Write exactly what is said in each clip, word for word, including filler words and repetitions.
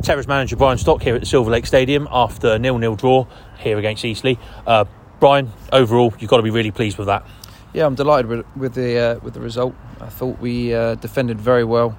Terrace manager Brian Stock here at the Silver Lake Stadium after a nil nil draw here against Eastleigh. Uh, Brian, overall, you've got to be really pleased with that. Yeah, I'm delighted with, with the uh, with the result. I thought we uh, defended very well,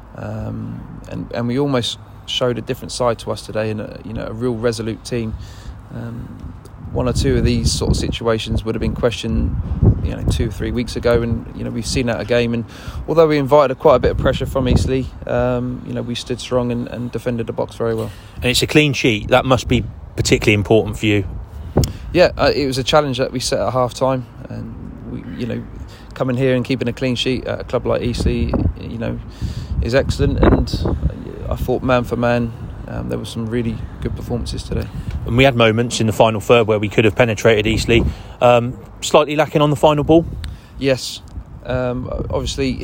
um, and and we almost showed a different side to us today, and a, you know, a real resolute team. Um, one or two of these sort of situations would have been questioned, you know, two or three weeks ago, and you know, we've seen that a game. And although we invited a, quite a bit of pressure from Eastleigh, um, you know, we stood strong and, and defended the box very well. And it's a clean sheet. That must be particularly important for you. Yeah, uh, it was a challenge that we set at half time, and we, you know, coming here and keeping a clean sheet at a club like Eastleigh, you know, is excellent. And I thought man for man, um, there were some really good performances today. And we had moments in the final third where we could have penetrated Eastleigh. Um, slightly lacking on the final ball. Yes, um, obviously,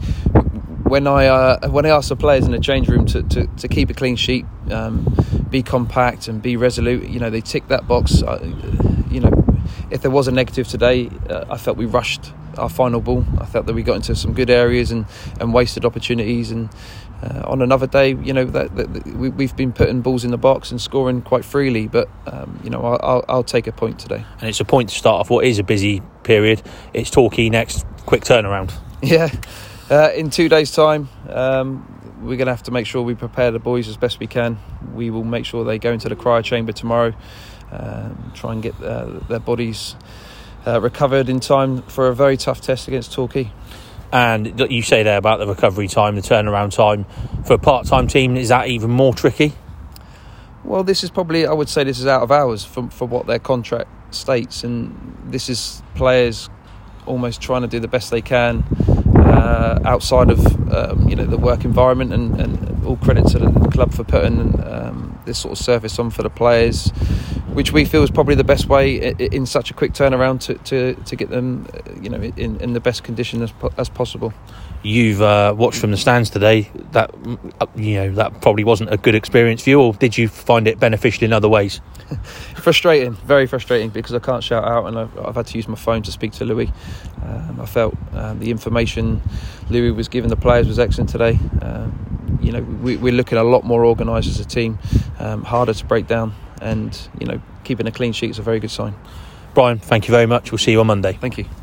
when I uh, when I asked the players in the change room to, to, to keep a clean sheet, um, be compact and be resolute, you know, they ticked that box. Uh, you know, if there was a negative today, uh, I felt we rushed our final ball. I felt that we got into some good areas and, and wasted opportunities. And uh, on another day, you know, that, that we, we've been putting balls in the box and scoring quite freely. But um, you know, I'll, I'll, I'll take a point today. And it's a point to start off what is a busy period. It's Torquay next. Quick turnaround. Yeah, uh, in two days' time, um, we're going to have to make sure we prepare the boys as best we can. We will make sure they go into the cryo chamber tomorrow, um, try and get uh, their bodies uh, recovered in time for a very tough test against Torquay. And you say there about the recovery time, the turnaround time. For a part-time team, is that even more tricky? Well, this is probably, I would say this is out of hours for, for what their contract states. And this is players almost trying to do the best they can uh, outside of um, you know, the work environment, and, and all credit to the club for putting um, this sort of service on for the players, which we feel is probably the best way in such a quick turnaround to, to, to get them, you know, in, in the best condition as as possible. You've uh, watched from the stands today. That, you know, that probably wasn't a good experience for you, or did you find it beneficial in other ways? Frustrating, very frustrating, because I can't shout out, and I've, I've had to use my phone to speak to Louis. Um, I felt um, the information Louis was giving the players was excellent today. Um, you know, we, we're looking a lot more organised as a team, um, harder to break down, and you know, keeping a clean sheet is a very good sign. Brian, thank you very much. We'll see you on Monday. Thank you.